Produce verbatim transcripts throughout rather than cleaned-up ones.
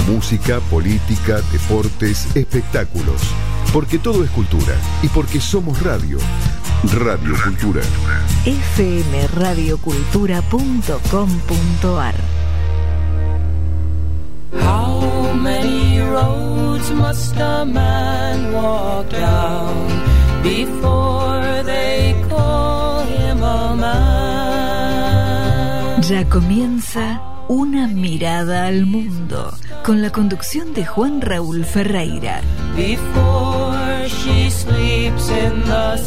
Música, política, deportes, espectáculos. Porque todo es cultura y porque somos radio. Radio Cultura. f m radio cultura punto com punto a r. How many roads must a man walk down before they call him a man? Ya comienza Una mirada al mundo, con la conducción de Juan Raúl Ferreira. Before she sleeps in the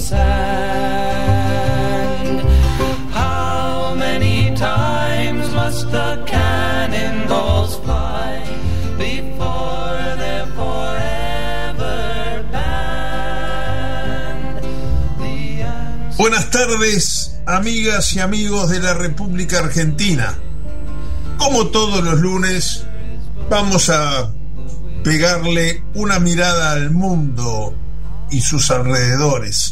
sand, how many times must the cannonballs fly before they're forever banned? The answer... Buenas tardes, amigas y amigos de la República Argentina. Como todos los lunes, vamos a pegarle una mirada al mundo y sus alrededores.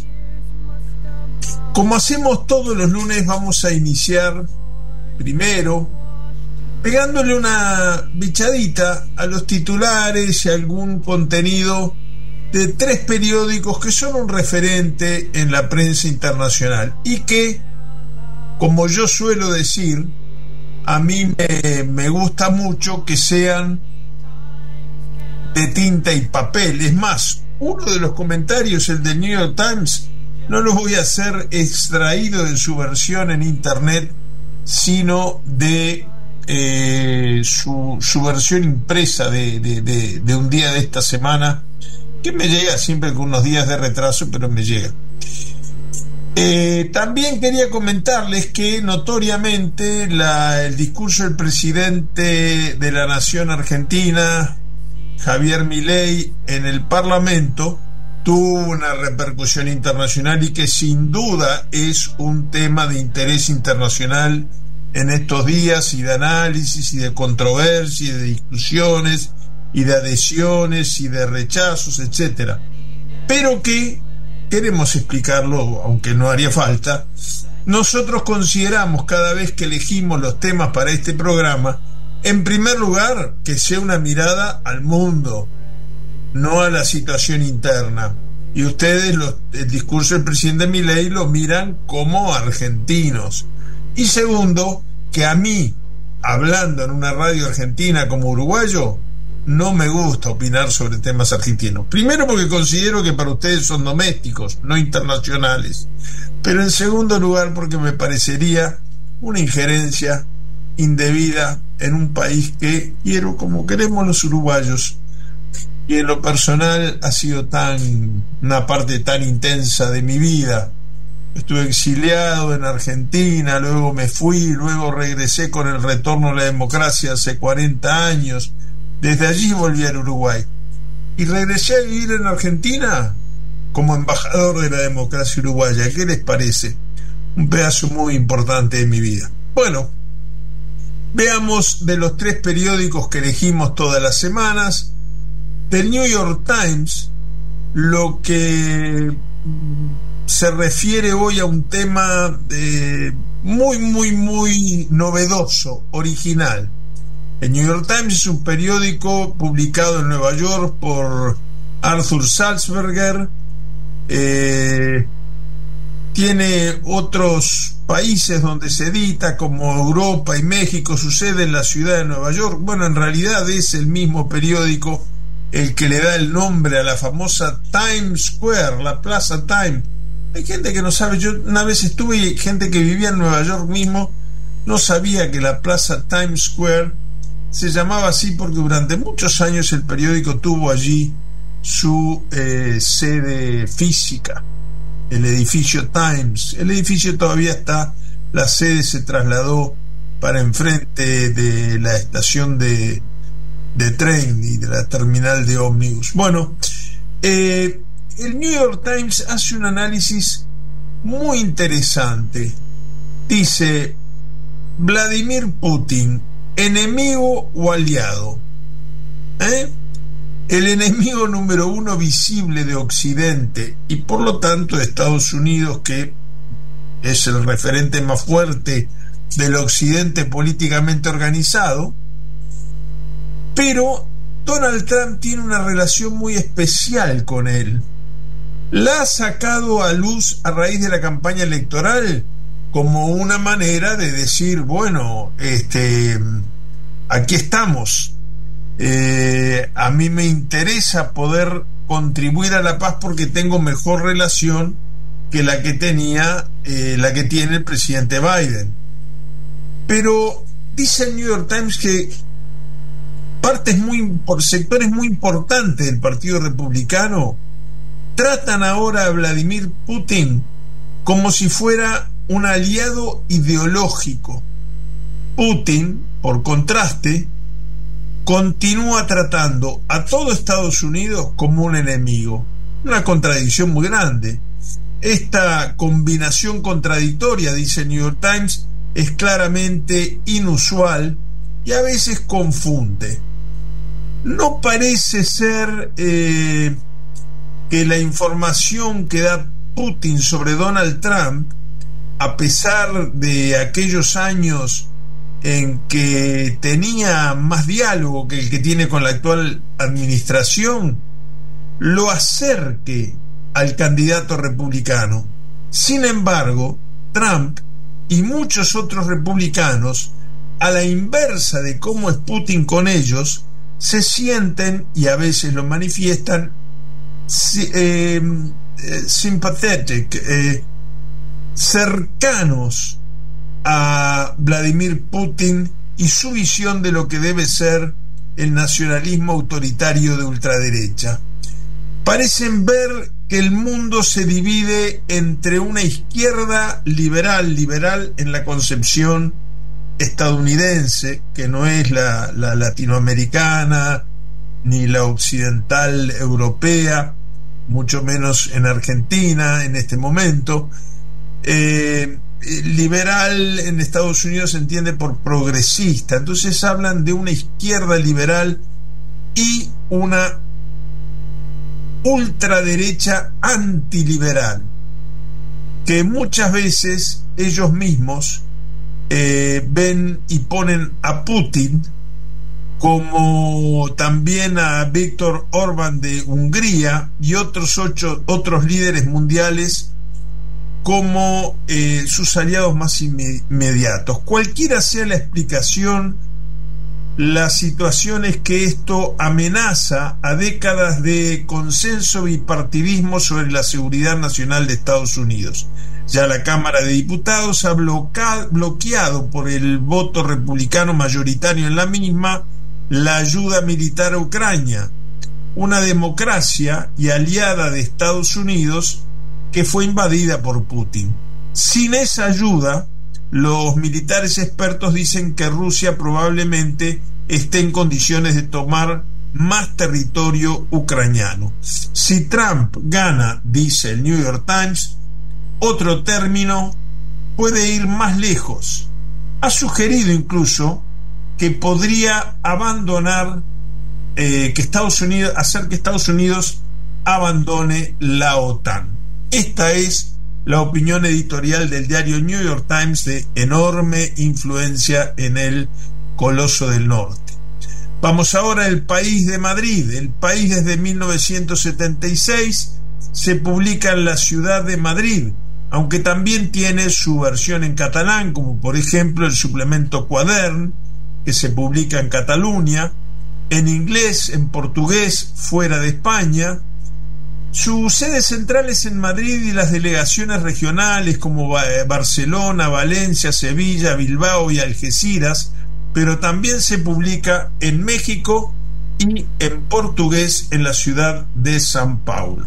Como hacemos todos los lunes, vamos a iniciar primero pegándole una bichadita a los titulares y algún contenido de tres periódicos que son un referente en la prensa internacional y que, como yo suelo decir, a mí me, me gusta mucho que sean de tinta y papel. Es más, uno de los comentarios, el del New York Times, no lo voy a hacer extraído de su versión en internet, sino de eh, su, su versión impresa de, de, de, de un día de esta semana, que me llega siempre con unos días de retraso, pero me llega. Eh, también quería comentarles que notoriamente la, el discurso del presidente de la Nación Argentina, Javier Milei, en el Parlamento tuvo una repercusión internacional y que sin duda es un tema de interés internacional en estos días, y de análisis y de controversia y de discusiones y de adhesiones y de rechazos, etcétera, pero que queremos explicarlo, aunque no haría falta. Nosotros consideramos, cada vez que elegimos los temas para este programa, en primer lugar, que sea una mirada al mundo, no a la situación interna. Y ustedes, los, el discurso del presidente Milei, lo miran como argentinos. Y segundo, que a mí, hablando en una radio argentina como uruguayo, no me gusta opinar sobre temas argentinos. Primero, porque considero que para ustedes son domésticos, no internacionales. Pero en segundo lugar, porque me parecería una injerencia indebida en un país que quiero como queremos los uruguayos. Y en lo personal ha sido tan una parte tan intensa de mi vida. Estuve exiliado en Argentina, luego me fui, luego regresé con el retorno a la democracia hace cuarenta años. Desde allí volví al Uruguay y regresé a vivir en Argentina como embajador de la democracia uruguaya. ¿Qué les parece? Un pedazo muy importante de mi vida. Bueno, veamos de los tres periódicos que elegimos todas las semanas. Del New York Times, lo que se refiere hoy a un tema eh, muy, muy, muy novedoso, original. El New York Times es un periódico publicado en Nueva York por Arthur Sulzberger. Eh, tiene otros países donde se edita, como Europa y México. Sucede en la ciudad de Nueva York. Bueno, en realidad es el mismo periódico el que le da el nombre a la famosa Times Square, la Plaza Times. Hay gente que no sabe. Yo una vez estuve y gente que vivía en Nueva York mismo no sabía que la Plaza Times Square se llamaba así porque durante muchos años el periódico tuvo allí su eh, sede física, el edificio Times. El edificio todavía está, la sede se trasladó para enfrente de la estación de, de tren y de la terminal de ómnibus. Bueno, eh, el New York Times hace un análisis muy interesante. Dice: Vladimir Putin, ¿enemigo o aliado? ¿Eh? El enemigo número uno visible de Occidente y por lo tanto de Estados Unidos, que es el referente más fuerte del Occidente políticamente organizado, pero Donald Trump tiene una relación muy especial con él. La ha sacado a luz a raíz de la campaña electoral como una manera de decir, bueno, este, aquí estamos. Eh, a mí me interesa poder contribuir a la paz porque tengo mejor relación que la que tenía, eh, la que tiene el presidente Biden. Pero dice el New York Times que partes muy, por sectores muy importantes del Partido Republicano tratan ahora a Vladimir Putin como si fuera un aliado ideológico. Putin, por contraste, continúa tratando a todo Estados Unidos como un enemigo. Una contradicción muy grande. Esta combinación contradictoria, dice el New York Times, es claramente inusual y a veces confunde. No parece ser eh, que la información que da Putin sobre Donald Trump, a pesar de aquellos años en que tenía más diálogo que el que tiene con la actual administración, lo acerque al candidato republicano. Sin embargo, Trump y muchos otros republicanos, a la inversa de cómo es Putin con ellos, se sienten, y a veces lo manifiestan, eh, eh, sympathetic, eh, cercanos a Vladimir Putin y su visión de lo que debe ser el nacionalismo autoritario de ultraderecha. Parecen ver que el mundo se divide entre una izquierda liberal, liberal en la concepción estadounidense, que no es la, la latinoamericana ni la occidental europea, mucho menos en Argentina en este momento. Eh, liberal en Estados Unidos se entiende por progresista, entonces hablan de una izquierda liberal y una ultraderecha antiliberal, que muchas veces ellos mismos eh, ven y ponen a Putin, como también a Víctor Orbán de Hungría y otros ocho otros líderes mundiales, como eh, sus aliados más inmediatos. Cualquiera sea la explicación, la situación es que esto amenaza a décadas de consenso bipartidismo sobre la seguridad nacional de Estados Unidos. Ya la Cámara de Diputados ha bloca- bloqueado por el voto republicano mayoritario en la misma la ayuda militar a Ucrania, una democracia y aliada de Estados Unidos que fue invadida por Putin. Sin esa ayuda, los militares expertos dicen que Rusia probablemente esté en condiciones de tomar más territorio ucraniano. Si Trump gana, dice el New York Times, otro término, puede ir más lejos. Ha sugerido incluso que podría abandonar, eh, que Estados Unidos, hacer que Estados Unidos abandone la OTAN. Esta es la opinión editorial del diario New York Times, de enorme influencia en el Coloso del Norte. Vamos ahora al País de Madrid. El País desde mil novecientos setenta y seis se publica en la ciudad de Madrid, aunque también tiene su versión en catalán, como por ejemplo el suplemento Quadern, que se publica en Cataluña, en inglés, en portugués, fuera de España. Su sede central es en Madrid y las delegaciones regionales como Barcelona, Valencia, Sevilla, Bilbao y Algeciras, pero también se publica en México y en portugués en la ciudad de San Paulo.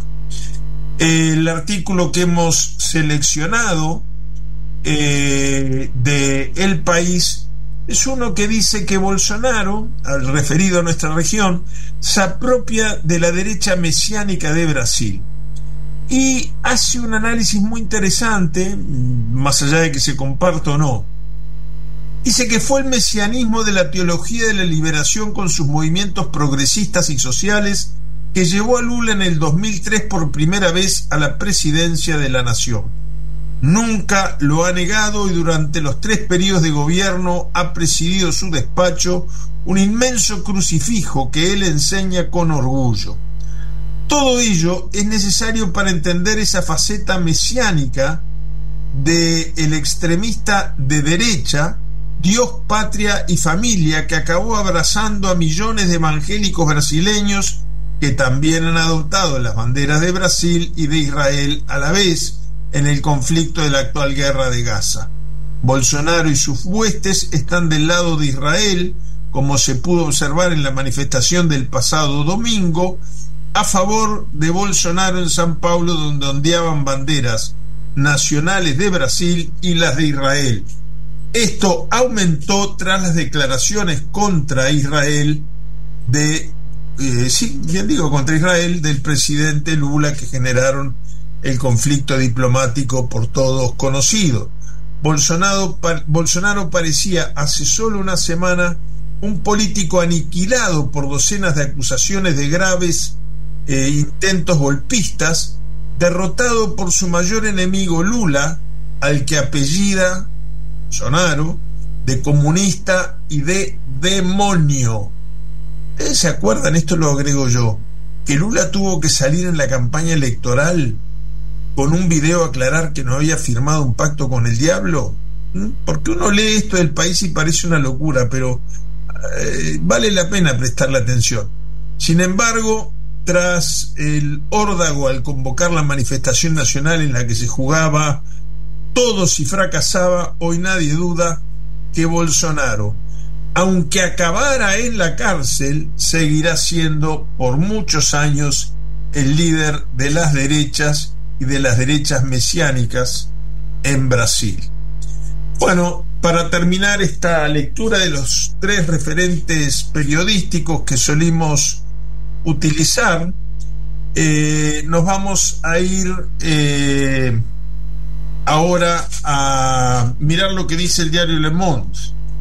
El artículo que hemos seleccionado eh, de El País es uno que dice que Bolsonaro, al referido a nuestra región, se apropia de la derecha mesiánica de Brasil y hace un análisis muy interesante, más allá de que se comparta o no. Dice que fue el mesianismo de la teología de la liberación con sus movimientos progresistas y sociales que llevó a Lula en el dos mil tres por primera vez a la presidencia de la nación. Nunca lo ha negado y durante los tres periodos de gobierno ha presidido su despacho un inmenso crucifijo que él enseña con orgullo. Todo ello es necesario para entender esa faceta mesiánica del extremista de derecha, Dios, patria y familia, que acabó abrazando a millones de evangélicos brasileños que también han adoptado las banderas de Brasil y de Israel a la vez en el conflicto de la actual guerra de Gaza. Bolsonaro y sus huestes están del lado de Israel, como se pudo observar en la manifestación del pasado domingo, a favor de Bolsonaro en San Paulo, donde ondeaban banderas nacionales de Brasil y las de Israel. Esto aumentó tras las declaraciones contra Israel de, eh, sí, bien digo, contra Israel del presidente Lula, que generaron el conflicto diplomático por todos conocido. Bolsonaro, pa, Bolsonaro parecía hace solo una semana un político aniquilado por docenas de acusaciones de graves eh, intentos golpistas, derrotado por su mayor enemigo Lula, al que apellida Bolsonaro de comunista y de demonio. ¿Ustedes se acuerdan? Esto lo agrego yo, que Lula tuvo que salir en la campaña electoral con un video a aclarar que no había firmado un pacto con el diablo. ¿Mm? Porque uno lee esto del país y parece una locura, pero eh, vale la pena prestarle atención. Sin embargo, tras el órdago al convocar la manifestación nacional en la que se jugaba todo si fracasaba, hoy nadie duda que Bolsonaro, aunque acabara en la cárcel, seguirá siendo por muchos años el líder de las derechas y de las derechas mesiánicas en Brasil. Bueno, para terminar esta lectura de los tres referentes periodísticos que solimos utilizar, eh, nos vamos a ir eh, ahora a mirar lo que dice el diario Le Monde,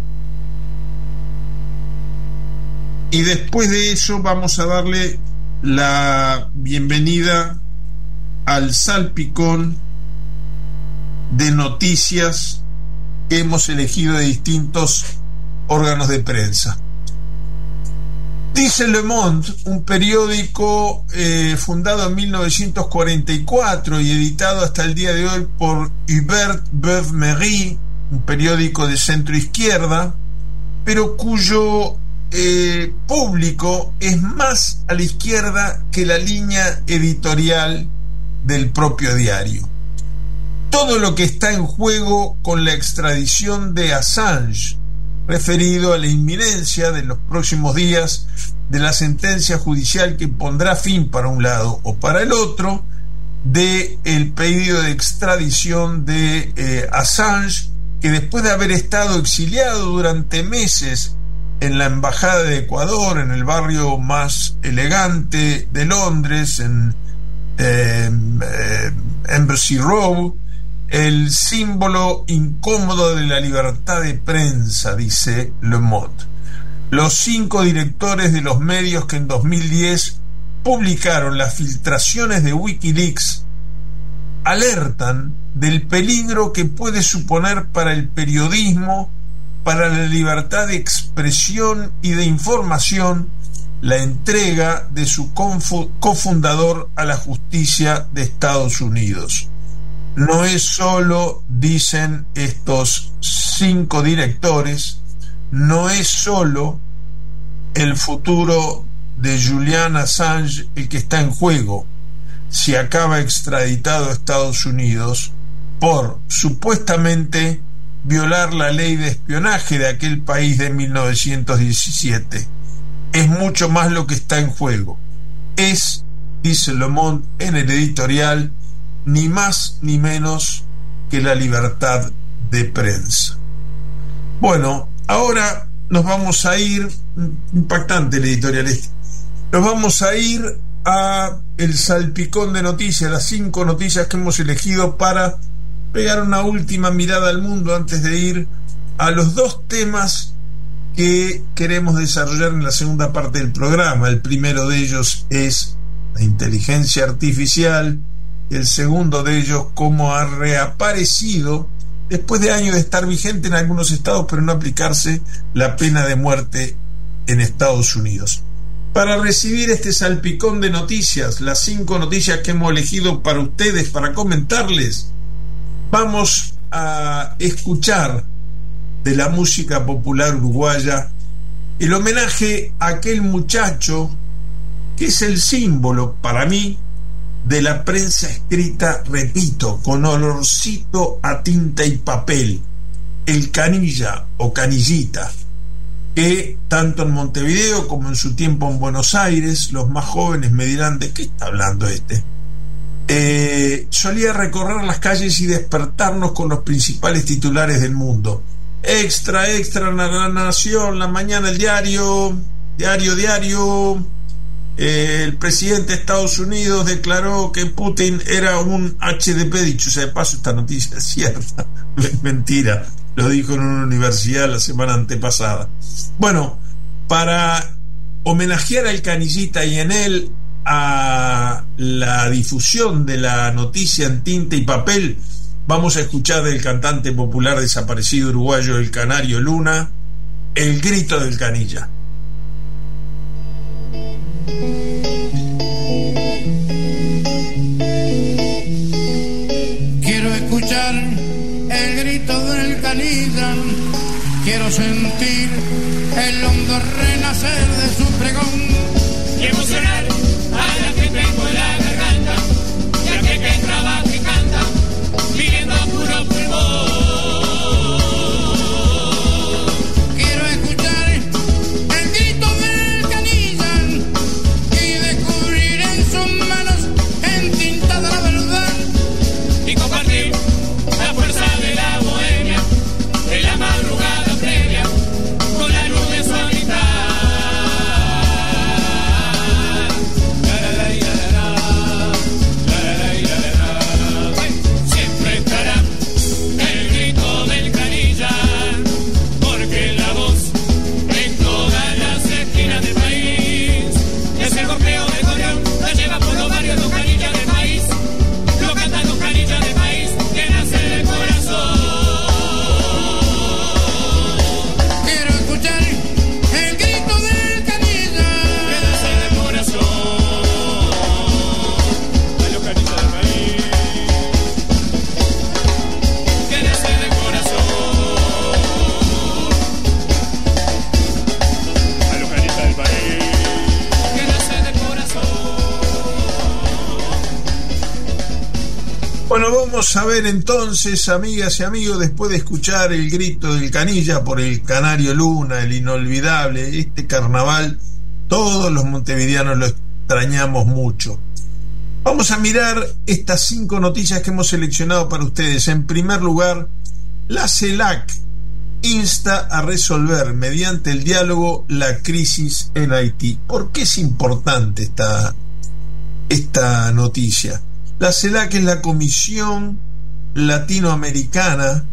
y después de eso vamos a darle la bienvenida al salpicón de noticias que hemos elegido de distintos órganos de prensa. Dice Le Monde, un periódico eh, fundado en mil novecientos cuarenta y cuatro y editado hasta el día de hoy por Hubert Beuve-Méry, un periódico de centro izquierda, pero cuyo eh, público es más a la izquierda que la línea editorial del propio diario. Todo lo que está en juego con la extradición de Assange, referido a la inminencia de los próximos días de la sentencia judicial que pondrá fin para un lado o para el otro de el pedido de extradición de eh, Assange, que después de haber estado exiliado durante meses en la embajada de Ecuador, en el barrio más elegante de Londres, en eh, eh, Embassy Row, el símbolo incómodo de la libertad de prensa, dice Le Monde. Los cinco directores de los medios que en dos mil diez publicaron las filtraciones de Wikileaks alertan del peligro que puede suponer para el periodismo, para la libertad de expresión y de información, la entrega de su cofundador a la justicia de Estados Unidos. No es solo, dicen estos cinco directores, no es solo el futuro de Julian Assange el que está en juego si acaba extraditado a Estados Unidos por supuestamente violar la ley de espionaje de aquel país de mil novecientos diecisiete. Es mucho más lo que está en juego. Es, dice Le Monde en el editorial, ni más ni menos que la libertad de prensa. Bueno, ahora nos vamos a ir, impactante el editorial este, nos vamos a ir a el salpicón de noticias, las cinco noticias que hemos elegido para pegar una última mirada al mundo antes de ir a los dos temas que queremos desarrollar en la segunda parte del programa. El primero de ellos es la inteligencia artificial el segundo de ellos, cómo ha reaparecido después de años de estar vigente en algunos estados, pero no aplicarse la pena de muerte en Estados Unidos. Para recibir este salpicón de noticias, las cinco noticias que hemos elegido para ustedes, para comentarles, vamos a escuchar de la música popular uruguaya el homenaje a aquel muchacho que es el símbolo para mí de la prensa escrita, repito, con olorcito a tinta y papel, el canilla o canillita, que tanto en Montevideo como en su tiempo en Buenos Aires, los más jóvenes me dirán, ¿de qué está hablando este? Eh, solía recorrer las calles y despertarnos con los principales titulares del mundo. Extra, extra, La Nación, La Mañana, El Diario, Diario, Diario. Eh, el presidente de Estados Unidos declaró que Putin era un H D P. Dicho sea de paso, esta noticia es cierta, es mentira, lo dijo en una universidad la semana antepasada. Bueno, para homenajear al canillita y en él a la difusión de la noticia en tinta y papel, vamos a escuchar del cantante popular desaparecido uruguayo El Canario Luna, El grito del canilla. Quiero escuchar el grito del canilla, quiero sentir el hondo renacer de su pregón y emocionar a la que tengo en la garganta, y a que, que trabaja y canta, viviendo a puro pulmón. Quiero escuchar el grito del canilla y descubrir en sus manos entintada la verdad y compartir la fuerza de la bohemia, de la madrugada previa, con la luz de su amistad. Siempre estará el grito del canilla, porque la voz en todas las esquinas del país es el corteo de Corleón, la lleva por los barrios los canillas del país, lo cantan los canillas del país que nacen del corazón. Quiero escuchar el grito del canilla Que nace del corazón. A los canillas del país que nace del corazón. A los canillas del país que nace del corazón. Bueno, vamos a ver entonces, amigas y amigos, después de escuchar el grito del canilla por el Canario Luna, el inolvidable, este carnaval, todos los montevideanos lo extrañamos mucho. Vamos a mirar estas cinco noticias que hemos seleccionado para ustedes. En primer lugar, la CELAC insta a resolver mediante el diálogo la crisis en Haití. ¿Por qué es importante esta, esta noticia? La CELAC es la Comisión Latinoamericana,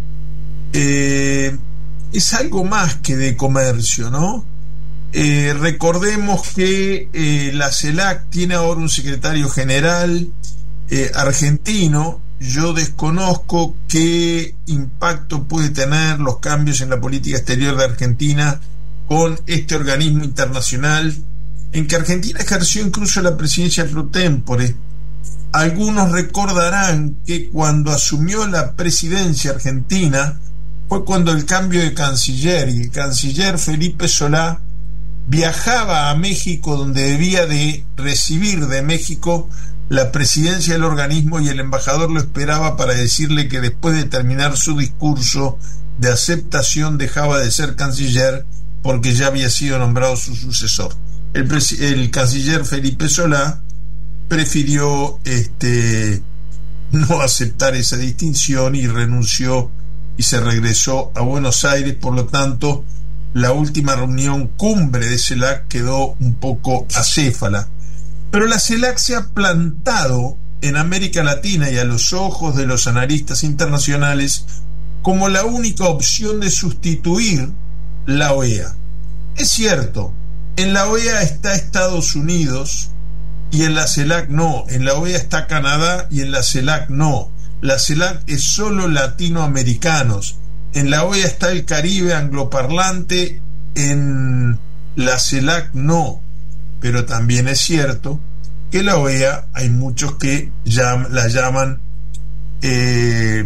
eh, es algo más que de comercio, ¿no? Eh, recordemos que eh, la CELAC tiene ahora un secretario general eh, argentino. Yo desconozco qué impacto puede tener los cambios en la política exterior de Argentina con este organismo internacional, en que Argentina ejerció incluso la presidencia pro tempore. Algunos recordarán que cuando asumió la presidencia argentina fue cuando el cambio de canciller, y el canciller Felipe Solá viajaba a México, donde debía de recibir de México la presidencia del organismo, y el embajador lo esperaba para decirle que después de terminar su discurso de aceptación dejaba de ser canciller porque ya había sido nombrado su sucesor. El, el canciller Felipe Solá prefirió este, no aceptar esa distinción y renunció y se regresó a Buenos Aires. Por lo tanto, la última reunión cumbre de CELAC quedó un poco acéfala. Pero la CELAC se ha plantado en América Latina y a los ojos de los analistas internacionales como la única opción de sustituir la O E A. Es cierto, en la O E A está Estados Unidos, y en la CELAC no. En la O E A está Canadá y en la CELAC no. La CELAC es solo latinoamericanos. En la O E A está el Caribe angloparlante, en la CELAC no. Pero también es cierto que la O E A hay muchos que llam, la llaman eh,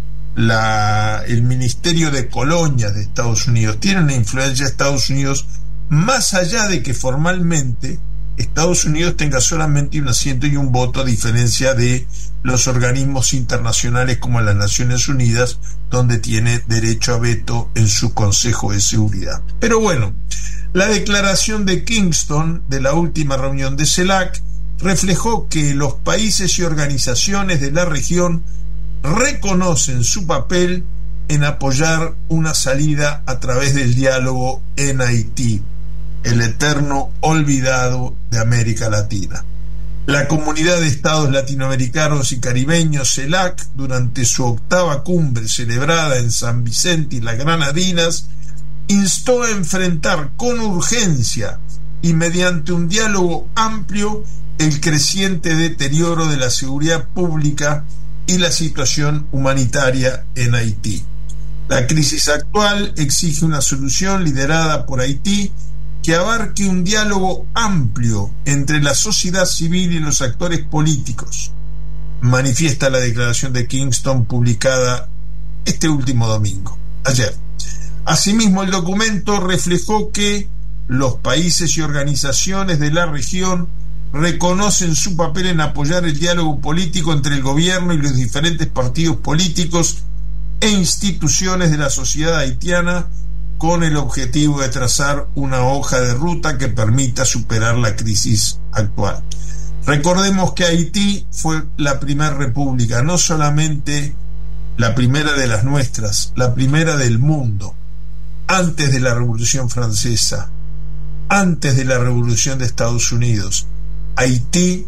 la, el Ministerio de Colonias de Estados Unidos. Tiene una influencia de Estados Unidos más allá de que formalmente Estados Unidos tenga solamente un asiento y un voto, a diferencia de los organismos internacionales como las Naciones Unidas, donde tiene derecho a veto en su Consejo de Seguridad. Pero bueno, la declaración de Kingston de la última reunión de CELAC reflejó que los países y organizaciones de la región reconocen su papel en apoyar una salida a través del diálogo en Haití, el eterno olvidado de América Latina. La Comunidad de Estados Latinoamericanos y Caribeños, CELAC, durante su octava cumbre celebrada en San Vicente y las Granadinas, instó a enfrentar con urgencia y mediante un diálogo amplio el creciente deterioro de la seguridad pública y la situación humanitaria en Haití. La crisis actual exige una solución liderada por Haití que abarque un diálogo amplio entre la sociedad civil y los actores políticos, manifiesta la declaración de Kingston publicada este último domingo, ayer. Asimismo, el documento reflejó que los países y organizaciones de la región reconocen su papel en apoyar el diálogo político entre el gobierno y los diferentes partidos políticos e instituciones de la sociedad haitiana, con el objetivo de trazar una hoja de ruta que permita superar la crisis actual. Recordemos que Haití fue la primera república, no solamente la primera de las nuestras, la primera del mundo, antes de la Revolución Francesa, antes de la Revolución de Estados Unidos. Haití,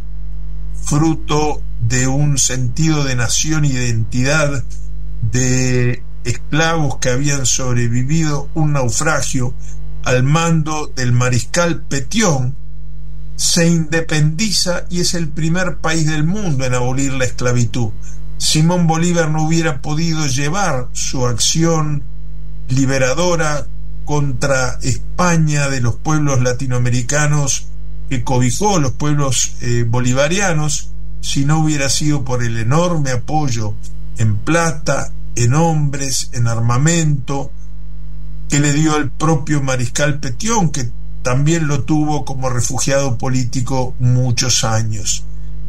fruto de un sentido de nación y de identidad, de esclavos que habían sobrevivido un naufragio al mando del mariscal Pétion, se independiza y es el primer país del mundo en abolir la esclavitud. Simón Bolívar no hubiera podido llevar su acción liberadora contra España de los pueblos latinoamericanos que cobijó, los pueblos eh, bolivarianos, si no hubiera sido por el enorme apoyo en plata, en hombres, en armamento que le dio el propio mariscal Pétion, que también lo tuvo como refugiado político muchos años.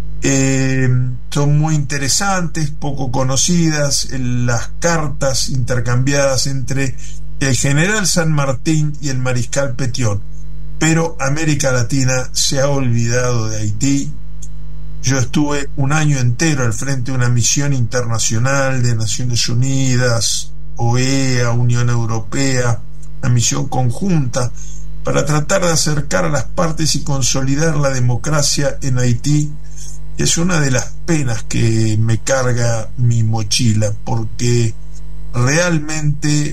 Eh, son muy interesantes, poco conocidas, las cartas intercambiadas entre el general San Martín y el mariscal Pétion, pero América Latina se ha olvidado de Haití. Yo estuve un año entero al frente de una misión internacional de Naciones Unidas, O E A, Unión Europea, una misión conjunta para tratar de acercar a las partes y consolidar la democracia en Haití. Es una de las penas que me carga mi mochila, porque realmente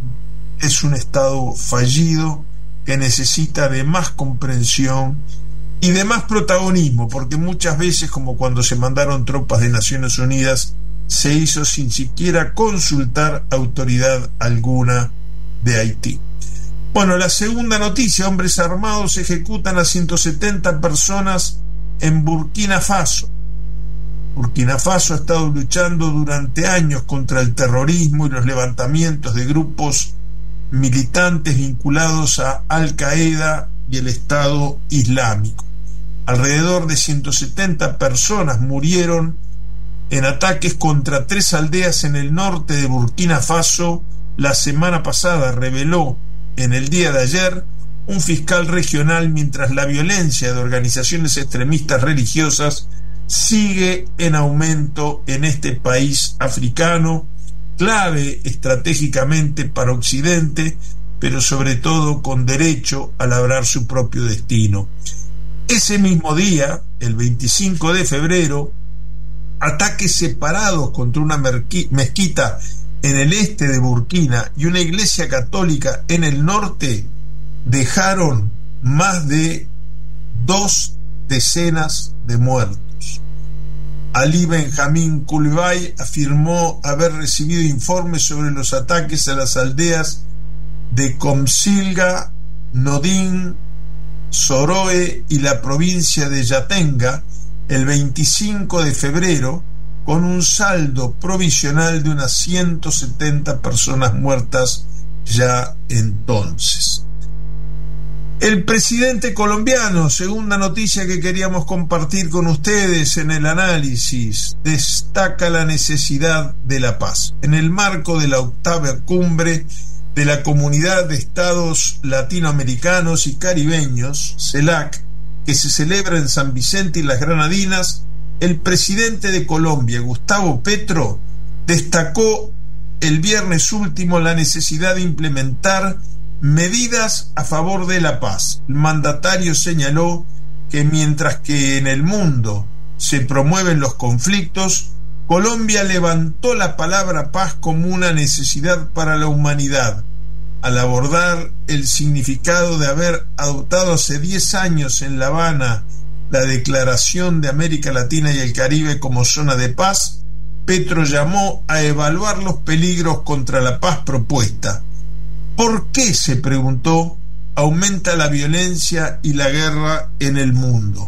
es un estado fallido que necesita de más comprensión y de más protagonismo, porque muchas veces, como cuando se mandaron tropas de Naciones Unidas, se hizo sin siquiera consultar autoridad alguna de Haití. Bueno, la segunda noticia: hombres armados ejecutan a ciento setenta personas en Burkina Faso. Burkina Faso ha estado luchando durante años contra el terrorismo y los levantamientos de grupos militantes vinculados a Al Qaeda y el Estado Islámico. Alrededor de ciento setenta personas murieron en ataques contra tres aldeas en el norte de Burkina Faso la semana pasada, reveló en el día de ayer un fiscal regional, mientras la violencia de organizaciones extremistas religiosas sigue en aumento en este país africano, clave estratégicamente para Occidente, pero sobre todo con derecho a labrar su propio destino. Ese mismo día, el veinticinco de febrero, ataques separados contra una mezquita en el este de Burkina y una iglesia católica en el norte dejaron más de dos decenas de muertos. Ali Benjamín Coulibaly afirmó haber recibido informes sobre los ataques a las aldeas de Comsilga, Nodín, Soroe y la provincia de Yatenga el veinticinco de febrero, con un saldo provisional de unas ciento setenta personas muertas ya entonces. El presidente colombiano, segunda noticia que queríamos compartir con ustedes en el análisis, destaca la necesidad de la paz. En el marco de la octava cumbre de la Comunidad de Estados Latinoamericanos y Caribeños, CELAC, que se celebra en San Vicente y las Granadinas, el presidente de Colombia, Gustavo Petro, destacó el viernes último la necesidad de implementar medidas a favor de la paz. El mandatario señaló que mientras que en el mundo se promueven los conflictos, Colombia levantó la palabra paz como una necesidad para la humanidad, al abordar el significado de haber adoptado hace diez años en La Habana la Declaración de América Latina y el Caribe como zona de paz. Petro llamó a evaluar los peligros contra la paz propuesta. ¿Por qué, se preguntó, aumenta la violencia y la guerra en el mundo?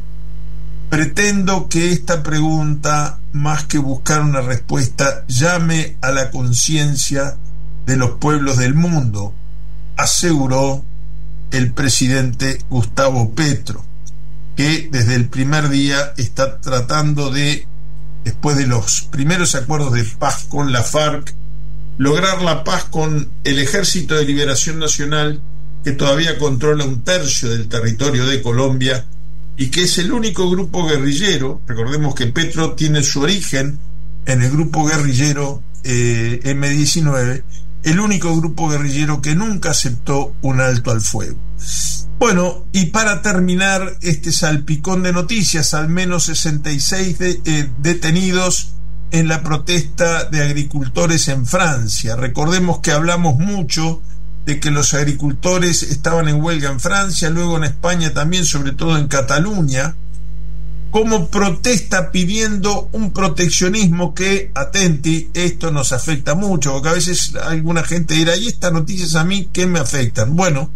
Pretendo que esta pregunta, más que buscar una respuesta, llame a la conciencia de los pueblos del mundo, aseguró el presidente Gustavo Petro, que desde el primer día está tratando de, después de los primeros acuerdos de paz con la FARC, lograr la paz con el Ejército de Liberación Nacional, que todavía controla un tercio del territorio de Colombia y que es el único grupo guerrillero. Recordemos que Petro tiene su origen en el grupo guerrillero eh, eme diecinueve, el único grupo guerrillero que nunca aceptó un alto al fuego. Bueno, y para terminar este salpicón de noticias, al menos sesenta y seis de, eh, detenidos en la protesta de agricultores en Francia. Recordemos que hablamos mucho de que los agricultores estaban en huelga en Francia, luego en España también, sobre todo en Cataluña, como protesta pidiendo un proteccionismo que, atenti, esto nos afecta mucho, porque a veces alguna gente dirá, ¿y estas noticias a mí qué me afectan? Bueno,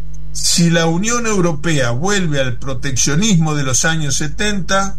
si la Unión Europea vuelve al proteccionismo de los años setenta,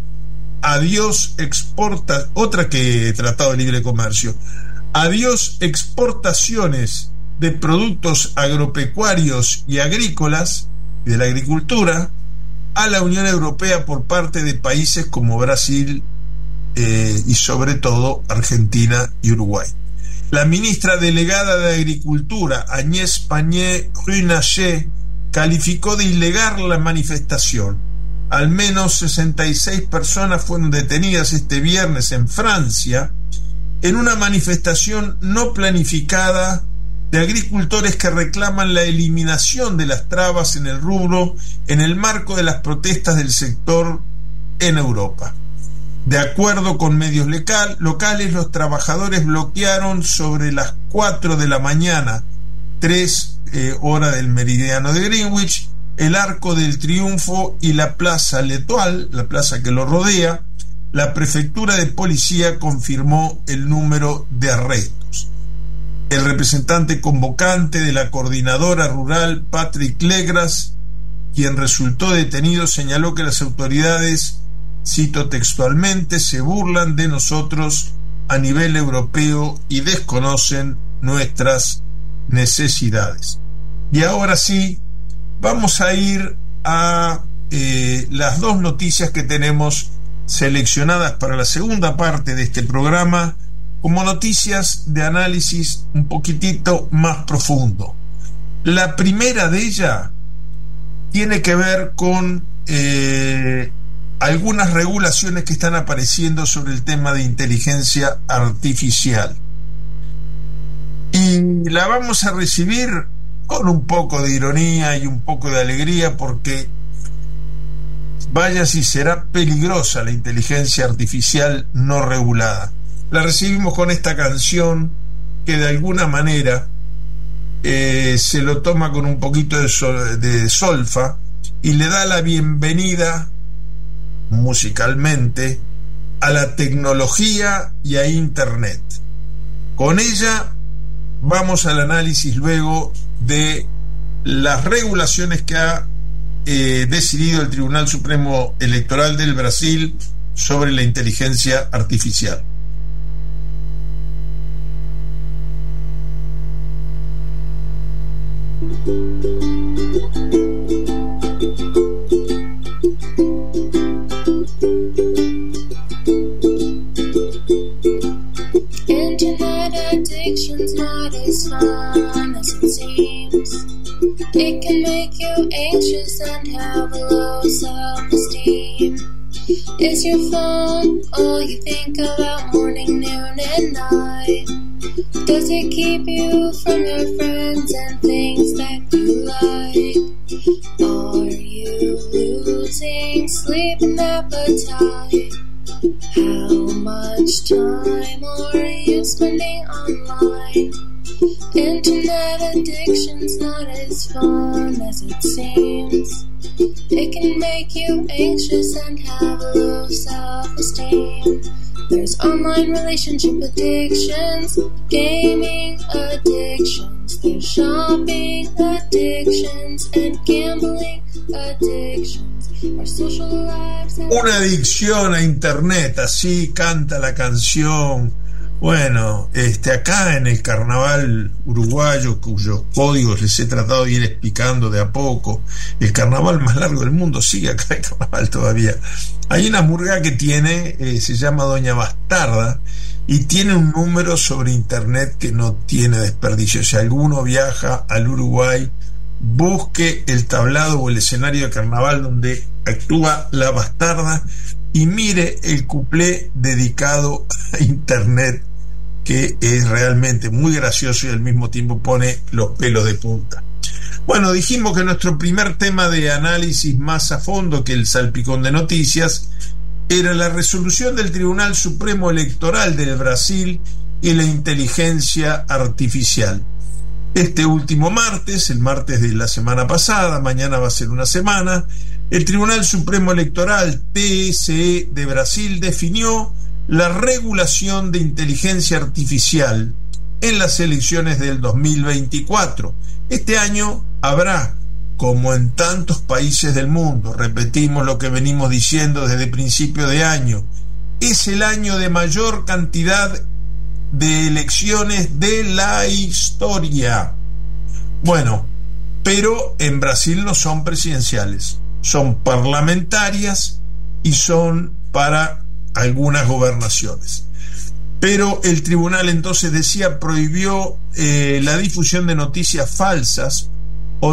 adiós exporta, otra que Tratado de Libre Comercio, adiós exportaciones de productos agropecuarios y agrícolas, de la agricultura, a la Unión Europea por parte de países como Brasil eh, y sobre todo Argentina y Uruguay. La ministra delegada de Agricultura, Agnès Pannier-Runacher, calificó de ilegal la manifestación. Al menos sesenta y seis personas fueron detenidas este viernes en Francia en una manifestación no planificada de agricultores que reclaman la eliminación de las trabas en el rubro en el marco de las protestas del sector en Europa. De acuerdo con medios local, locales, los trabajadores bloquearon sobre las cuatro de la mañana, tres eh, hora del meridiano de Greenwich, el Arco del Triunfo y la Plaza L'Étoile, la plaza que lo rodea. La prefectura de policía confirmó el número de arrestos. El representante convocante de la coordinadora rural, Patrick Legras, quien resultó detenido, señaló que las autoridades, cito textualmente, se burlan de nosotros a nivel europeo y desconocen nuestras necesidades. Y ahora sí, vamos a ir a eh, las dos noticias que tenemos seleccionadas para la segunda parte de este programa, como noticias de análisis un poquitito más profundo. La primera de ellas tiene que ver con eh, algunas regulaciones que están apareciendo sobre el tema de inteligencia artificial. Y la vamos a recibir con un poco de ironía y un poco de alegría, porque vaya si será peligrosa la inteligencia artificial no regulada. La recibimos con esta canción que de alguna manera eh, se lo toma con un poquito de, sol, de solfa y le da la bienvenida musicalmente a la tecnología y a Internet. Con ella vamos al análisis luego de las regulaciones que ha eh, decidido el Tribunal Supremo Electoral del Brasil sobre la inteligencia artificial. Internet addiction's not as fun as it seems. It can make you anxious and have a low self-esteem. Is your phone all you think about morning, noon, and night? Does it keep you from your friends and things that you like? Are you losing sleep and appetite? How much time are you spending online? Internet addiction's not as fun as it seems. It can make you anxious and have a low self-esteem. There's online relationship addictions, gaming addictions, there's shopping addictions, and gambling addictions. Our social lives have... Una adicción a Internet, así canta la canción. Bueno, este, acá en el carnaval uruguayo, cuyos códigos les he tratado de ir explicando de a poco, el carnaval más largo del mundo, sigue acá el carnaval todavía. Hay una murga que tiene, eh, se llama Doña Bastarda, y tiene un número sobre Internet que no tiene desperdicio. Si alguno viaja al Uruguay, busque el tablado o el escenario de carnaval donde actúa la Bastarda y mire el cuplé dedicado a Internet, que es realmente muy gracioso y al mismo tiempo pone los pelos de punta. Bueno, dijimos que nuestro primer tema de análisis más a fondo que el salpicón de noticias era la resolución del Tribunal Supremo Electoral del Brasil y la inteligencia artificial. Este último martes, el martes de la semana pasada, mañana va a ser una semana, el Tribunal Supremo Electoral, T S E de Brasil, definió la regulación de inteligencia artificial en las elecciones del dos mil veinticuatro. Este año habrá, como en tantos países del mundo, repetimos lo que venimos diciendo desde principio de año, es el año de mayor cantidad de elecciones de la historia. Bueno, pero en Brasil no son presidenciales, son parlamentarias y son para algunas gobernaciones. Pero el tribunal entonces decía, prohibió eh, la difusión de noticias falsas o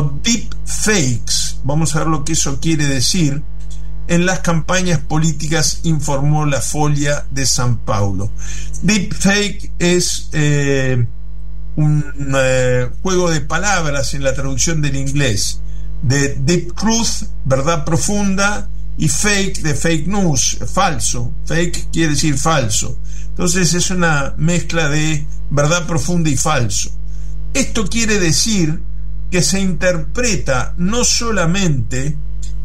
deepfakes, vamos a ver lo que eso quiere decir, en las campañas políticas, informó la Folha de São Paulo. Deepfake es eh, un eh, juego de palabras en la traducción del inglés, de deep truth, verdad profunda, y fake, de fake news, falso. Fake quiere decir falso. Entonces es una mezcla de verdad profunda y falso. Esto quiere decir que se interpreta no solamente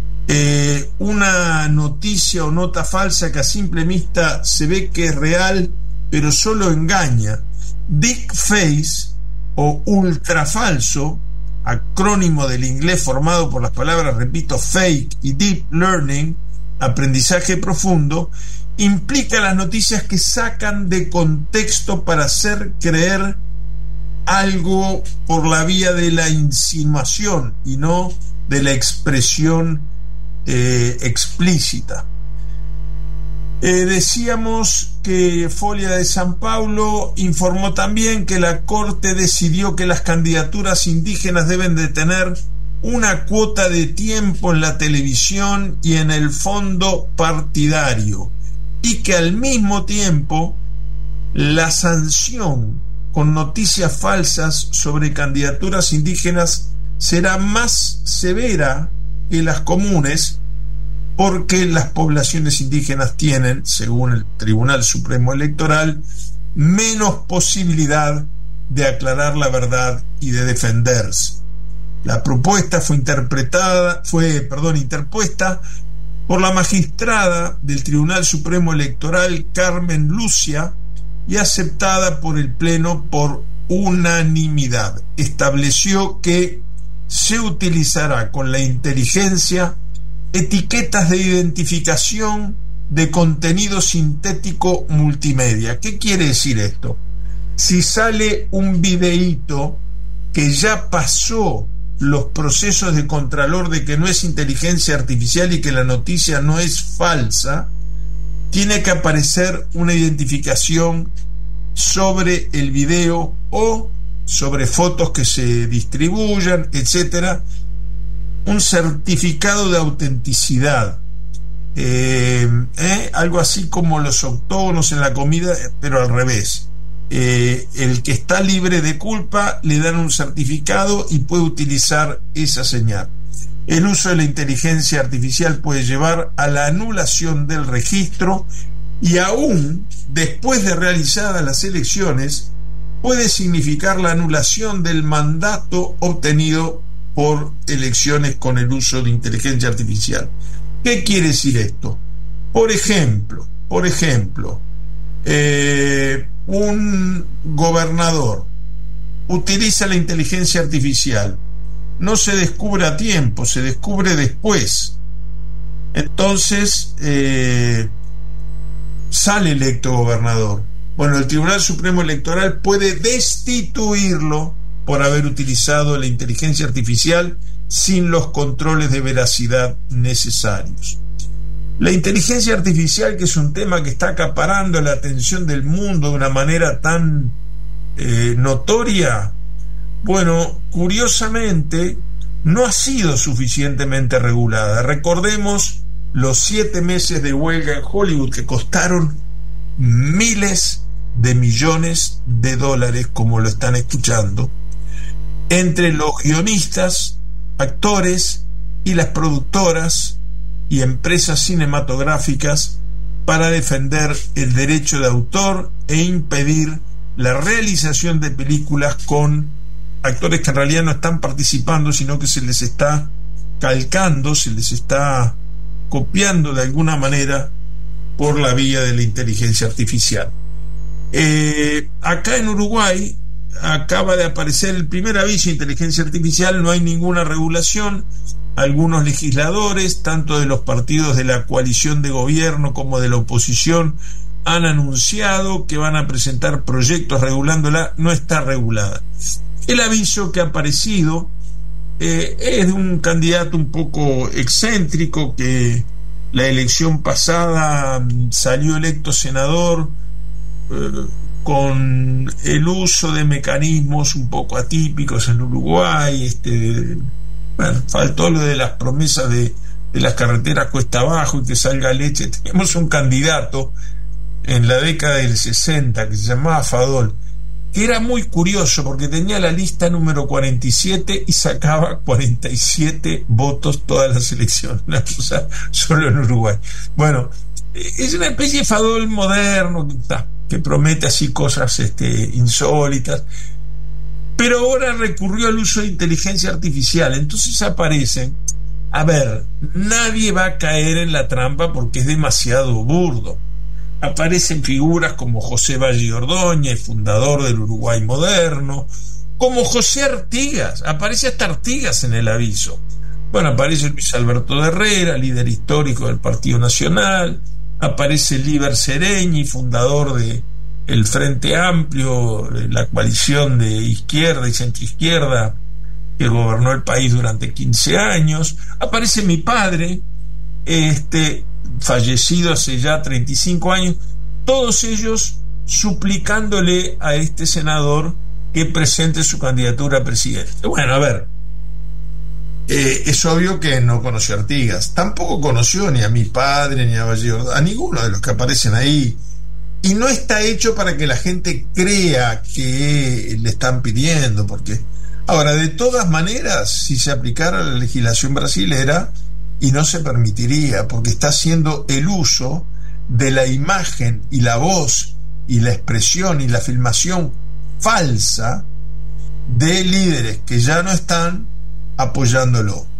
eh, una noticia o nota falsa que a simple vista se ve que es real, pero solo engaña. Deepfake o ultrafalso, acrónimo del inglés formado por las palabras, repito, fake y deep learning, aprendizaje profundo, implica las noticias que sacan de contexto para hacer creer algo por la vía de la insinuación y no de la expresión eh, explícita. Eh, decíamos que Folha de São Paulo informó también que la Corte decidió que las candidaturas indígenas deben de tener una cuota de tiempo en la televisión y en el fondo partidario, y que al mismo tiempo la sanción con noticias falsas sobre candidaturas indígenas será más severa que las comunes, porque las poblaciones indígenas tienen, según el Tribunal Supremo Electoral, menos posibilidad de aclarar la verdad y de defenderse. La propuesta fue interpretada, fue, perdón, interpuesta por la magistrada del Tribunal Supremo Electoral Carmen Lucia y aceptada por el Pleno por unanimidad. Estableció que se utilizará con la inteligencia etiquetas de identificación de contenido sintético multimedia. ¿Qué quiere decir esto? Si sale un videíto que ya pasó los procesos de contralor de que no es inteligencia artificial y que la noticia no es falsa, tiene que aparecer una identificación sobre el video o sobre fotos que se distribuyan, etcétera, un certificado de autenticidad, eh, eh, algo así como los octógonos en la comida, pero al revés. Eh, el que está libre de culpa le dan un certificado y puede utilizar esa señal. El uso de la inteligencia artificial puede llevar a la anulación del registro y aún después de realizadas las elecciones puede significar la anulación del mandato obtenido por elecciones con el uso de inteligencia artificial. ¿Qué quiere decir esto? Por ejemplo, por ejemplo, eh, un gobernador utiliza la inteligencia artificial, no se descubre a tiempo, se descubre después. Entonces eh, sale electo gobernador. Bueno, el Tribunal Supremo Electoral puede destituirlo por haber utilizado la inteligencia artificial sin los controles de veracidad necesarios. La inteligencia artificial, que es un tema que está acaparando la atención del mundo de una manera tan eh, notoria, bueno, curiosamente no ha sido suficientemente regulada. Recordemos los siete meses de huelga en Hollywood que costaron miles de millones de dólares, como lo están escuchando, entre los guionistas, actores y las productoras y empresas cinematográficas para defender el derecho de autor e impedir la realización de películas con actores que en realidad no están participando, sino que se les está calcando, se les está copiando de alguna manera por la vía de la inteligencia artificial. Eh, acá en Uruguay acaba de aparecer el primer aviso de inteligencia artificial, no hay ninguna regulación. Algunos legisladores, tanto de los partidos de la coalición de gobierno como de la oposición, han anunciado que van a presentar proyectos regulándola. No está regulada. El aviso que ha aparecido eh, es de un candidato un poco excéntrico que la elección pasada salió electo senador eh, con el uso de mecanismos un poco atípicos en Uruguay. este Bueno, faltó lo de las promesas de, de las carreteras cuesta abajo y que salga leche. Teníamos un candidato en la década del sesenta que se llamaba Fadol, que era muy curioso porque tenía la lista número cuarenta y siete y sacaba cuarenta y siete votos todas las elecciones, una cosa solo en Uruguay. Bueno, es una especie de Fadol moderno que, que promete así cosas este, insólitas. Pero ahora recurrió al uso de inteligencia artificial. Entonces aparecen, a ver, nadie va a caer en la trampa porque es demasiado burdo. Aparecen figuras como José Valle Ordóñez, fundador del Uruguay moderno, como José Artigas, aparece hasta Artigas en el aviso. Bueno, aparece Luis Alberto de Herrera, líder histórico del Partido Nacional, aparece Líber Sereñi, fundador de el Frente Amplio, la coalición de izquierda y centroizquierda que gobernó el país durante quince años. Aparece mi padre, este, fallecido hace ya treinta y cinco años, todos ellos suplicándole a este senador que presente su candidatura a presidente. Bueno, a ver, eh, es obvio que no conoció a Artigas, tampoco conoció ni a mi padre, ni a Valle Ordóñez, a ninguno de los que aparecen ahí. Y no está hecho para que la gente crea que le están pidiendo, porque ahora, de todas maneras, si se aplicara la legislación brasilera, y no se permitiría, porque está haciendo el uso de la imagen y la voz y la expresión y la filmación falsa de líderes que ya no están apoyándolo.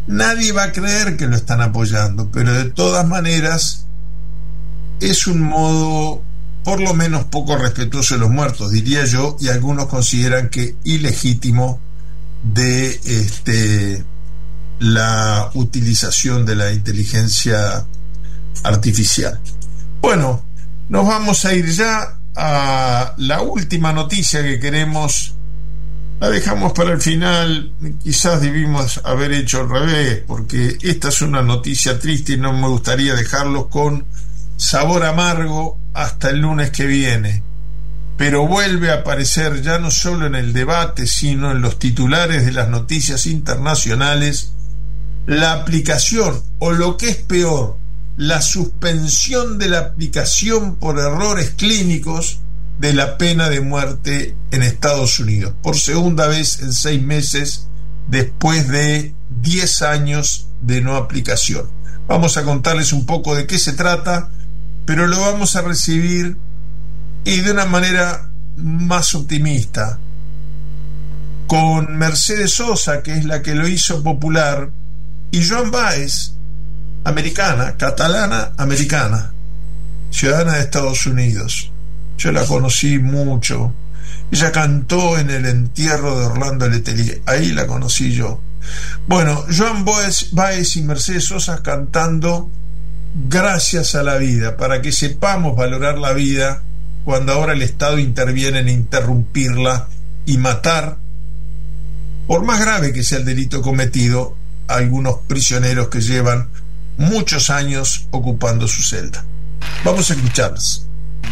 Nadie va a creer que lo están apoyando, pero de todas maneras es un modo por lo menos poco respetuoso de los muertos, diría yo, y algunos consideran que ilegítimo de este, la utilización de la inteligencia artificial. Bueno, nos vamos a ir ya a la última noticia que queremos. La dejamos para el final, quizás debimos haber hecho al revés, porque esta es una noticia triste y no me gustaría dejarlos con sabor amargo hasta el lunes que viene. Pero vuelve a aparecer ya no solo en el debate, sino en los titulares de las noticias internacionales, la aplicación, o lo que es peor, la suspensión de la aplicación por errores clínicos de la pena de muerte en Estados Unidos, por segunda vez en seis meses, después de diez años de no aplicación. Vamos a contarles un poco de qué se trata, pero lo vamos a recibir y de una manera más optimista, con Mercedes Sosa, que es la que lo hizo popular, y Joan Baez, americana, catalana, americana, ciudadana de Estados Unidos. Yo la conocí mucho. Ella cantó en el entierro de Orlando Letelier. Ahí la conocí yo. Bueno, Joan Baez y Mercedes Sosa cantando Gracias a la vida, para que sepamos valorar la vida cuando ahora el Estado interviene en interrumpirla y matar, por más grave que sea el delito cometido, a algunos prisioneros que llevan muchos años ocupando su celda. Vamos a escucharlas.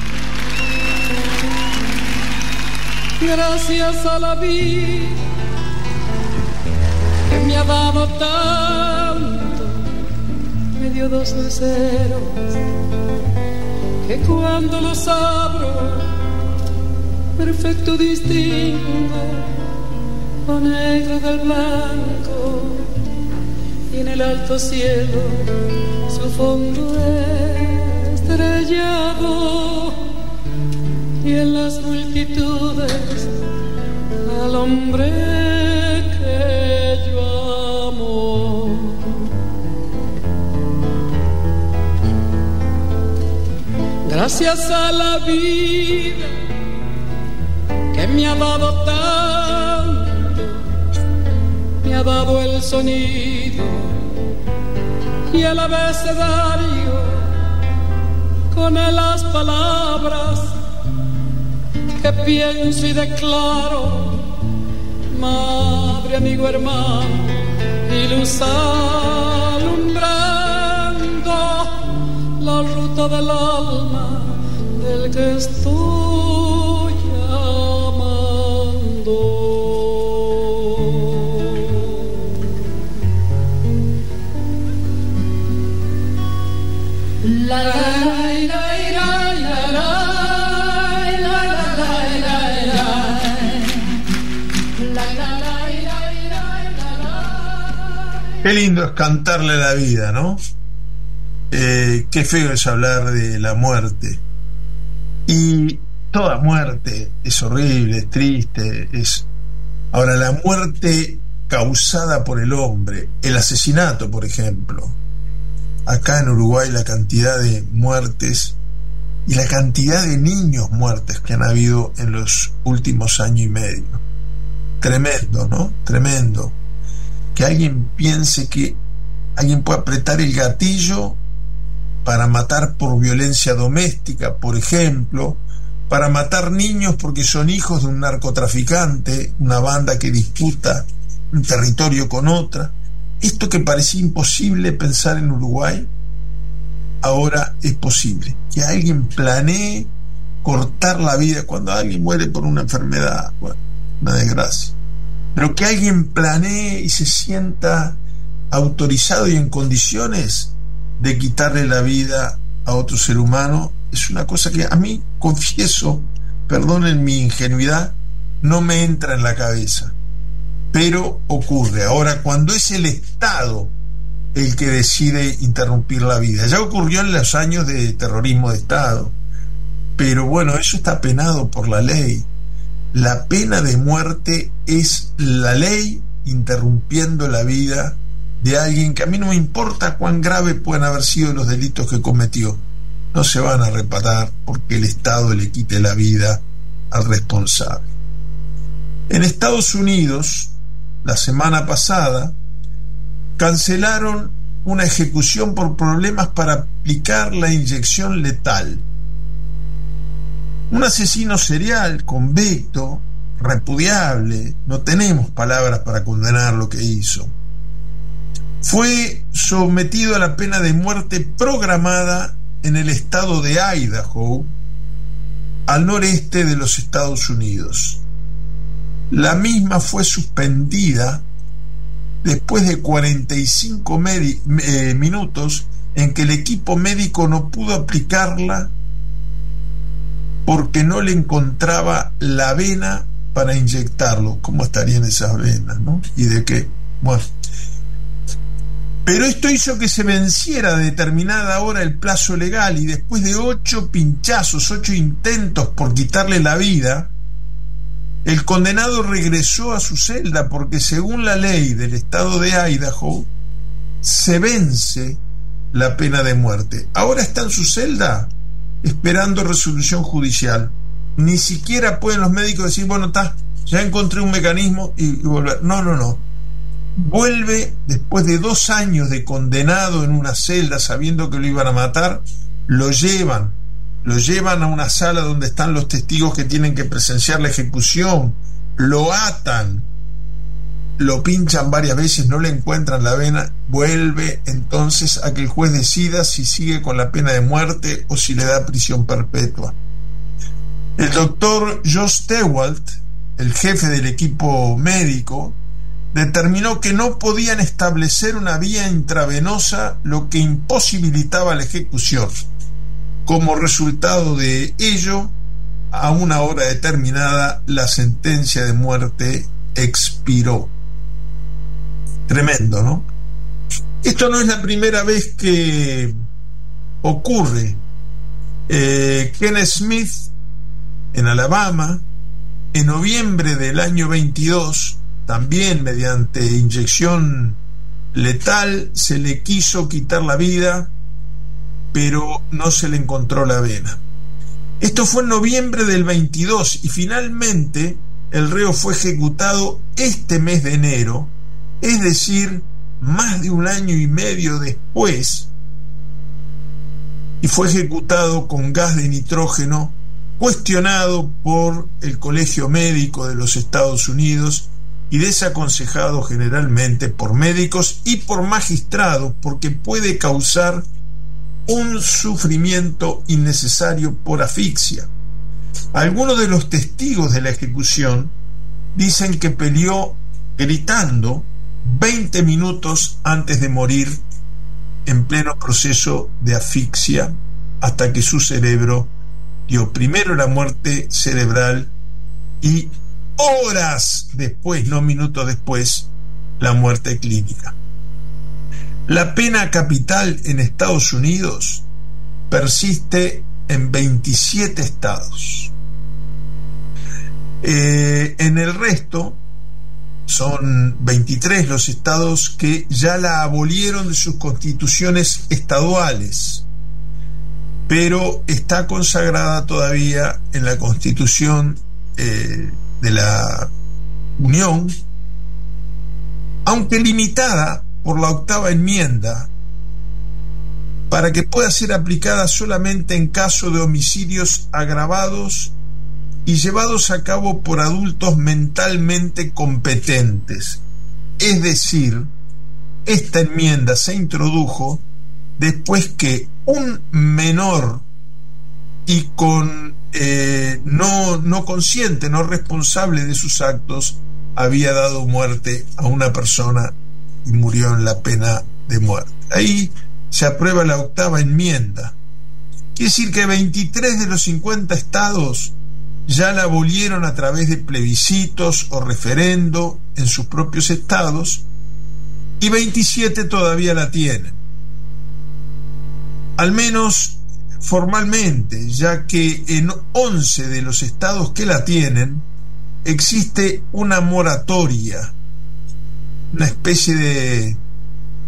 Gracias a la vida que me ha dado tanto, me dio dos deseos que cuando los abro perfecto distingo lo negro del blanco, y en el alto cielo su fondo estrellado, y en las multitudes al hombre que yo amo. Gracias a la vida que me ha dado tanto, me ha dado el sonido y el abecedario, con él las palabras que pienso y declaro, madre, amigo, hermano, y luz alumbrando la ruta del alma del que estoy amando. La, la, la, la, la, la, la. Qué lindo es cantarle la vida, ¿no? Eh, qué feo es hablar de la muerte. Y toda muerte es horrible, es triste, es... Ahora, la muerte causada por el hombre, el asesinato, por ejemplo. Acá en Uruguay la cantidad de muertes y la cantidad de niños muertos que han habido en los últimos años y medio. Tremendo, ¿no? Tremendo. Que alguien piense que alguien puede apretar el gatillo para matar por violencia doméstica, por ejemplo, para matar niños porque son hijos de un narcotraficante, una banda que disputa un territorio con otra. Esto que parecía imposible pensar en Uruguay, ahora es posible. Que alguien planee cortar la vida cuando alguien muere por una enfermedad, bueno, una desgracia. Pero que alguien planee y se sienta autorizado y en condiciones de quitarle la vida a otro ser humano, es una cosa que a mí, confieso, perdonen mi ingenuidad, no me entra en la cabeza. Pero ocurre. Ahora, cuando es el Estado el que decide interrumpir la vida, ya ocurrió en los años de terrorismo de Estado, pero bueno, eso está penado por la ley. La pena de muerte es la ley interrumpiendo la vida de alguien que a mí no me importa cuán grave puedan haber sido los delitos que cometió, no se van a reparar porque el Estado le quite la vida al responsable. En Estados Unidos, la semana pasada, cancelaron una ejecución por problemas para aplicar la inyección letal. Un asesino serial, convicto, repudiable, no tenemos palabras para condenar lo que hizo, fue sometido a la pena de muerte programada en el estado de Idaho, al noreste de los Estados Unidos. La misma fue suspendida después de cuarenta y cinco medi- eh, minutos en que el equipo médico no pudo aplicarla porque no le encontraba la vena para inyectarlo. ¿Cómo estarían esas venas, no? ¿Y de qué? Bueno. Pero esto hizo que se venciera a determinada hora el plazo legal, y después de ocho pinchazos, ocho intentos por quitarle la vida, el condenado regresó a su celda porque, según la ley del estado de Idaho, se vence la pena de muerte. Ahora está en su celda esperando resolución judicial. Ni siquiera pueden los médicos decir, bueno, está, ya encontré un mecanismo y, y volver. No, no, no. Vuelve después de dos años de condenado en una celda sabiendo que lo iban a matar. Lo llevan lo llevan a una sala donde están los testigos que tienen que presenciar la ejecución, lo atan, lo pinchan varias veces, no le encuentran la vena. Vuelve entonces a que el juez decida si sigue con la pena de muerte o si le da prisión perpetua. El doctor Josh Tewalt, el jefe del equipo médico, determinó que no podían establecer una vía intravenosa, lo que imposibilitaba la ejecución. Como resultado de ello, a una hora determinada, la sentencia de muerte expiró. Tremendo, ¿no? Esto no es la primera vez que ocurre. Eh, Kenneth Smith, en Alabama, en noviembre del año veintidós, también mediante inyección letal, se le quiso quitar la vida, pero no se le encontró la vena. Esto fue en noviembre del veintidós, y finalmente el reo fue ejecutado este mes de enero, es decir, más de un año y medio después, y fue ejecutado con gas de nitrógeno, cuestionado por el Colegio Médico de los Estados Unidos y desaconsejado generalmente por médicos y por magistrados, porque puede causar un sufrimiento innecesario por asfixia. Algunos de los testigos de la ejecución dicen que peleó gritando veinte minutos antes de morir en pleno proceso de asfixia, hasta que su cerebro dio primero la muerte cerebral y horas después, no minutos después, la muerte clínica. La pena capital en Estados Unidos persiste en veintisiete estados. Eh, en el resto son veintitrés los estados que ya la abolieron de sus constituciones estaduales, pero está consagrada todavía en la Constitución eh, de la Unión, aunque limitada por la octava enmienda, para que pueda ser aplicada solamente en caso de homicidios agravados y llevados a cabo por adultos mentalmente competentes. Es decir, esta enmienda se introdujo después que un menor y con eh, no, no consciente, no responsable de sus actos, había dado muerte a una persona y murió en la pena de muerte. Ahí se aprueba la octava enmienda. Quiere decir que veintitrés de los cincuenta estados ya la abolieron a través de plebiscitos o referendo en sus propios estados, y veintisiete todavía la tienen, al menos formalmente, ya que en once de los estados que la tienen existe una moratoria, una especie de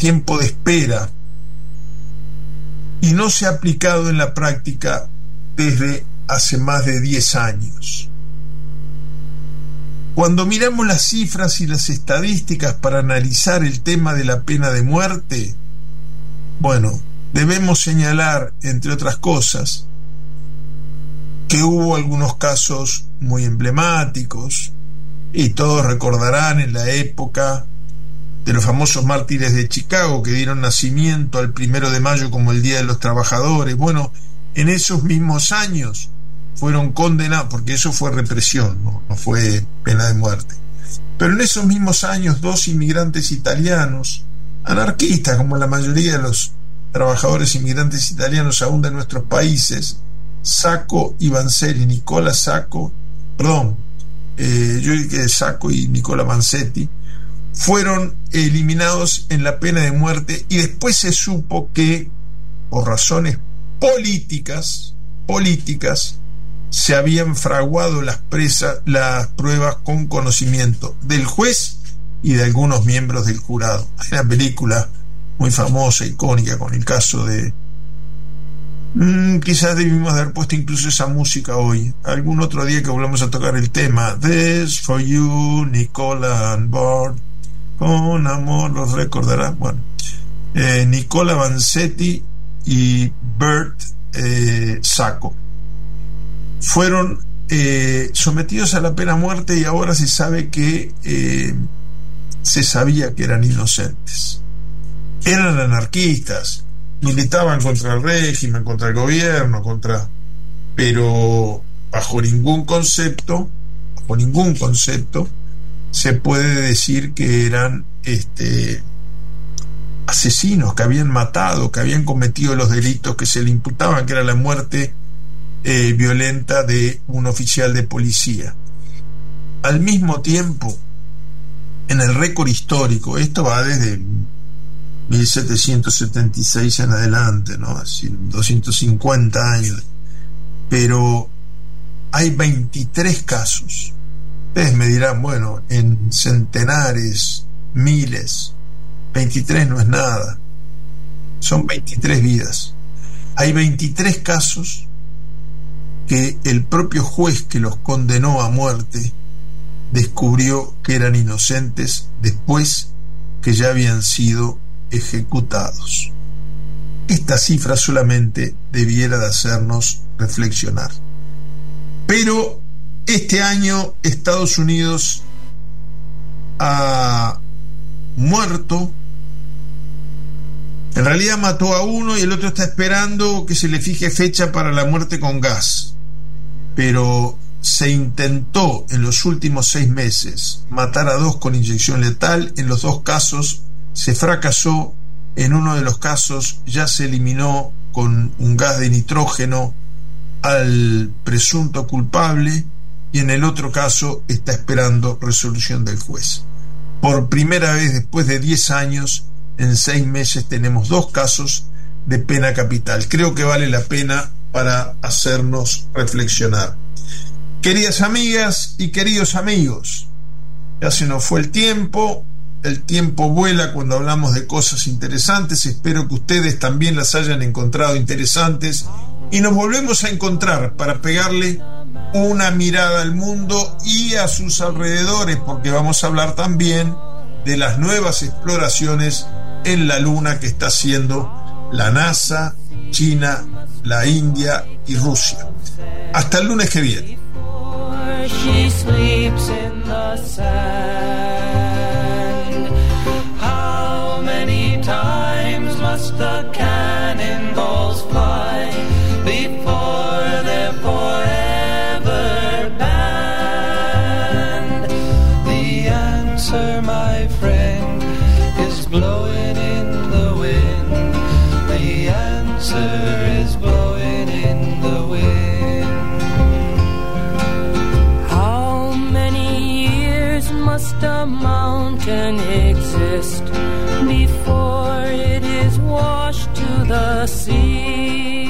tiempo de espera y no se ha aplicado en la práctica desde hace más de diez años. Cuando miramos las cifras y las estadísticas para analizar el tema de la pena de muerte, bueno, debemos señalar, entre otras cosas, que hubo algunos casos muy emblemáticos, y todos recordarán en la época de los famosos mártires de Chicago que dieron nacimiento al primero de mayo como el Día de los Trabajadores. Bueno, en esos mismos años fueron condenados, porque eso fue represión, no, no fue pena de muerte, pero en esos mismos años dos inmigrantes italianos, anarquistas como la mayoría de los trabajadores inmigrantes italianos aún de nuestros países, Sacco y Vanzetti, Nicola Sacco, perdón, eh, yo dije Sacco y Nicola Vanzetti, fueron eliminados en la pena de muerte, y después se supo que por razones políticas políticas se habían fraguado las presas, las pruebas con conocimiento del juez y de algunos miembros del jurado. Hay una película muy famosa, icónica, con el caso de mm, quizás debimos haber puesto incluso esa música hoy, algún otro día que volvamos a tocar el tema. This for you, Nicola and Bart, con amor los recordarás. Bueno, eh, Nicola Vanzetti y Bert eh, Sacco fueron eh, sometidos a la pena de muerte, y ahora se sabe que eh, se sabía que eran inocentes. Eran anarquistas, militaban contra el régimen, contra el gobierno, contra, pero bajo ningún concepto, bajo ningún concepto se puede decir que eran este, asesinos, que habían matado, que habían cometido los delitos que se le imputaban, que era la muerte eh, violenta de un oficial de policía. Al mismo tiempo, en el récord histórico, esto va desde mil setecientos setenta y seis en adelante, ¿no? Así, doscientos cincuenta años, pero hay veintitrés casos. Ustedes me dirán, bueno, en centenares, miles, veintitrés no es nada, son veintitrés vidas. Hay veintitrés casos que el propio juez que los condenó a muerte descubrió que eran inocentes después que ya habían sido ejecutados. Esta cifra solamente debiera de hacernos reflexionar. Pero este año Estados Unidos ha muerto, en realidad mató a uno y el otro está esperando que se le fije fecha para la muerte con gas, pero se intentó en los últimos seis meses matar a dos con inyección letal. En los dos casos se fracasó. En uno de los casos ya se eliminó con un gas de nitrógeno al presunto culpable, y en el otro caso está esperando resolución del juez. Por primera vez después de diez años, en seis meses tenemos dos casos de pena capital. Creo que vale la pena para hacernos reflexionar. Queridas amigas y queridos amigos, ya se nos fue el tiempo. El tiempo vuela cuando hablamos de cosas interesantes. Espero que ustedes también las hayan encontrado interesantes, y nos volvemos a encontrar para pegarle una mirada al mundo y a sus alrededores, porque vamos a hablar también de las nuevas exploraciones en la Luna que está haciendo la NASA, China, la India y Rusia. Hasta el lunes que viene. She sleeps in the sand. How many times must the cannonballs fly before they're forever banned? The answer, my friend, is blowing in the wind. The answer is blowing in the wind. Must a mountain exist before it is washed to the sea?